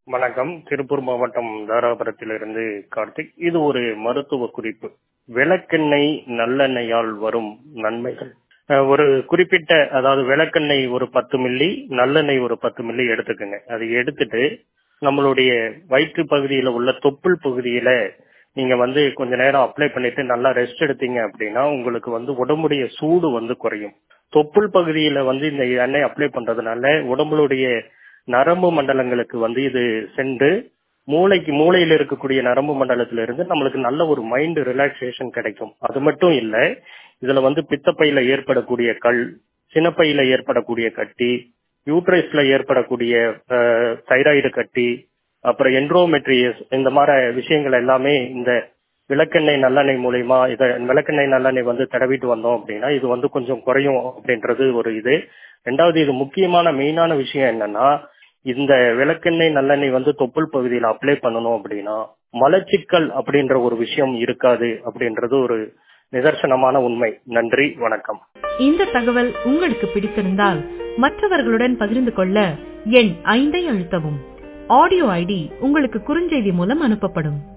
வணக்கம். திருப்பூர் மாவட்டம் தாராபுரத்திலிருந்து கார்த்திக். இது ஒரு மருத்துவ குறிப்பு. விளக்கெண்ணெய் நல்லெண்ணெயால் வரும் நன்மைகள். ஒரு குறிப்பிட்ட, அதாவது விளக்கெண்ணெய் ஒரு 10 மில்லி, நல்லெண்ணெய் ஒரு 10 மில்லி எடுத்துக்கோங்க. அதை எடுத்துட்டு நம்மளுடைய வயிற்று பகுதியில உள்ள தொப்புள் பகுதியில நீங்க கொஞ்ச நேரம் அப்ளை பண்ணிட்டு நல்லா ரெஸ்ட் எடுத்தீங்க அப்படின்னா உங்களுக்கு உடம்புடைய சூடு குறையும். தொப்புள் பகுதியில இந்த எண்ணெய் அப்ளை பண்றதுனால உடம்புடைய நரம்பு மண்டலங்களுக்கு இது சென்று மூளையில இருக்கக்கூடிய நரம்பு மண்டலத்திலிருந்து நம்மளுக்கு நல்ல ஒரு மைண்ட் ரிலாக்ஸேஷன் கிடைக்கும். அது மட்டும் இல்ல, இதுல பித்தப்பையில ஏற்படக்கூடிய கல், சினப்பையில ஏற்படக்கூடிய கட்டி, யூட்ரைஸ்ல ஏற்படக்கூடிய தைராய்டு கட்டி, அப்புறம் என்ட்ரோமெட்ரியஸ், இந்த மாதிரி விஷயங்கள் எல்லாமே இந்த விளக்கெண்ணெய் நல்லெண்ணெய் மூலியமா விளக்கெண்ணெய் நல்லெண்ணெய் தடவிட்டு வந்தோம் அப்படின்னா இது கொஞ்சம் குறையும் அப்படின்றது ஒரு இது. ரெண்டாவது, இது முக்கியமான மெயினான விஷயம் என்னன்னா, இந்த விளக்கெண்ணெய் நல்லெண்ணெய் தொப்புள் பகுதியில் அப்ளை பண்ணணும் அப்படின்னா மலச்சிக்கல் அப்படின்ற ஒரு விஷயம் இருக்காது அப்படின்றது ஒரு நிதர்சனமான உண்மை. நன்றி, வணக்கம். இந்த தகவல் உங்களுக்கு பிடித்திருந்தால் மற்றவர்களுடன் பகிர்ந்து கொள்ள எண் 5 அழுத்தவும். ஆடியோ ஐடி உங்களுக்கு குறுஞ்செய்தி மூலம் அனுப்பப்படும்.